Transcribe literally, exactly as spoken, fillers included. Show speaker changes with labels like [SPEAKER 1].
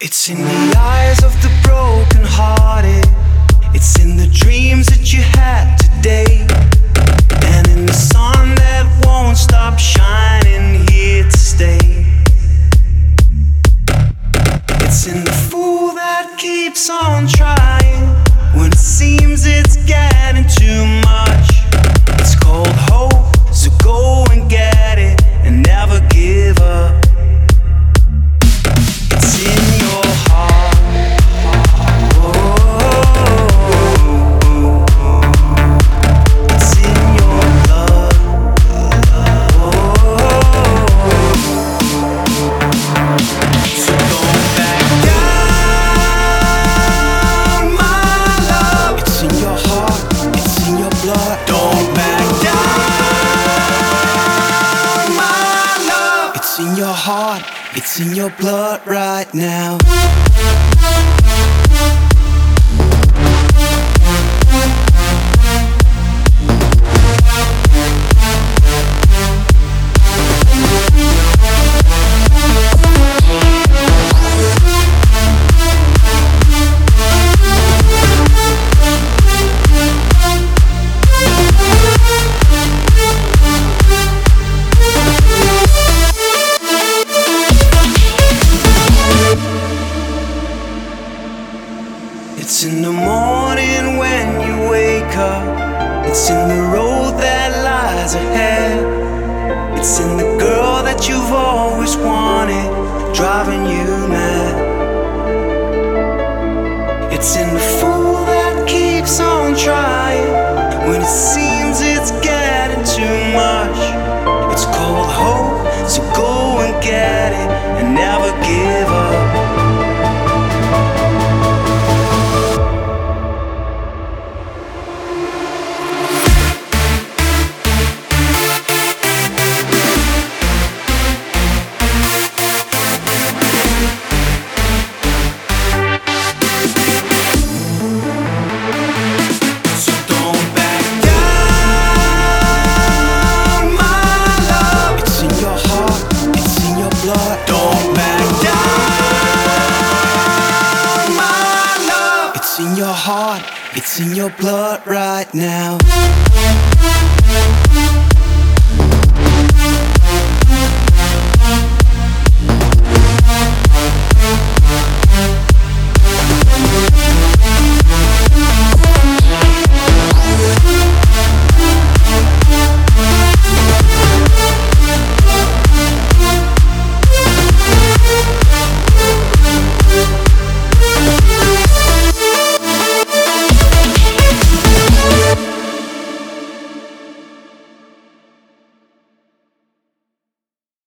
[SPEAKER 1] It's in the eyes of the broken hearted. It's in the dreams that you had today, and in the sun that won't stop shining here to stay. It's in the fool that keeps on trying when it seems it's getting too much. It's called hope, so go and get it and never give up. It's in your heart. It's in your blood. So don't back down, my love. It's in your heart, it's in your blood. Don't back down, my love. It's in your heart, it's in your blood right now. It's in the morning when you wake up. It's in the road that lies ahead. It's in the girl that you've always wanted, driving you mad. It's in the fool that keeps on trying when it seems it's getting too much. It's called hope, so go and get it and never give up. Don't back down, my love. It's in your heart, it's in your blood right now.